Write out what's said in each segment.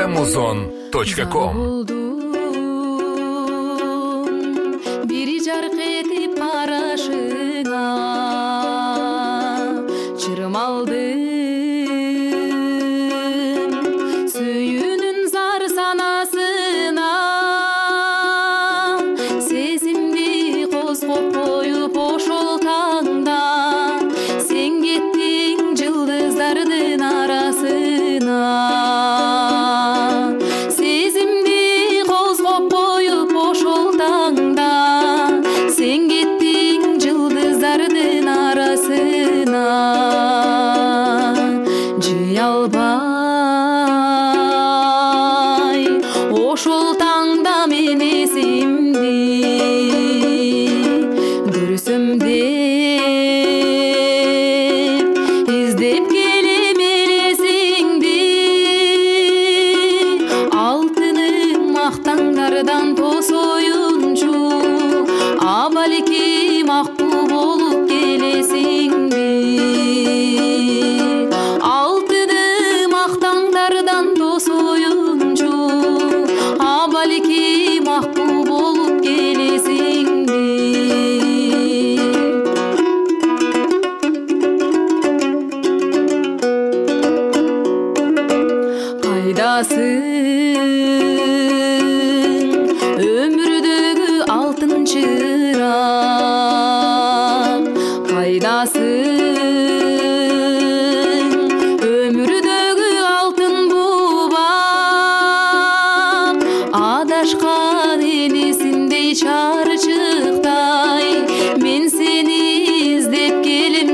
Amazon.com Bir jarq etip qarashыңа çırmaldım suyunun zar sanasına sezimdi qozgop koyup oşol tаңда sen kettin yıldızlardın arasına sezimdi qozgop koyup oşol tаңда sen kettin yıldızlardın arasına жый албай ошол таңда мен эсимди көрсөм деп издеп келем элесиңди алтыным мактаңдардан тосоюнчу а балким акбул болуп келесиңди алтыным мактаңдардан тосоюнчу а балким акбул болуп келесиңди кайдасың өмүрдөгү алтын чырак кайдасың өмүрдөгү алтын бубак адашкан энесиндей чарчыктай мен сени издеп келем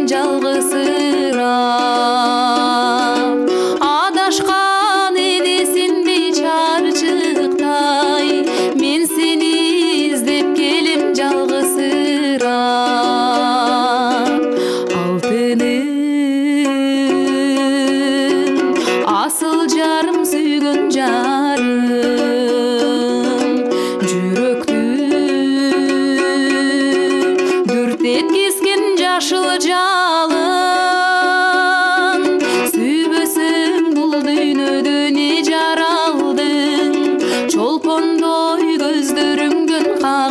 жалгызсырап адашкан энесиндей чарчыктай мен сени издеп келем жалгызсырап алтыным асыл жарым сүйгөн жарым жүрөктү дүрт эткизген жашыл жалын сүйбөсөң бул дүйнөдө не жаралдың чолпондой көздөрүңдөн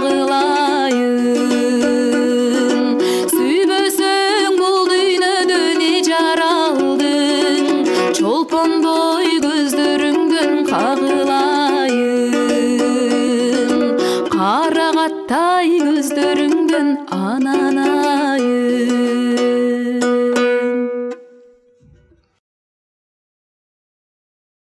кагылайын сүйбөсөң бул дүйнөдө не жаралдың чолпондой көздөрүңдөн кагылайын карагаттай көздөрүңдөн анан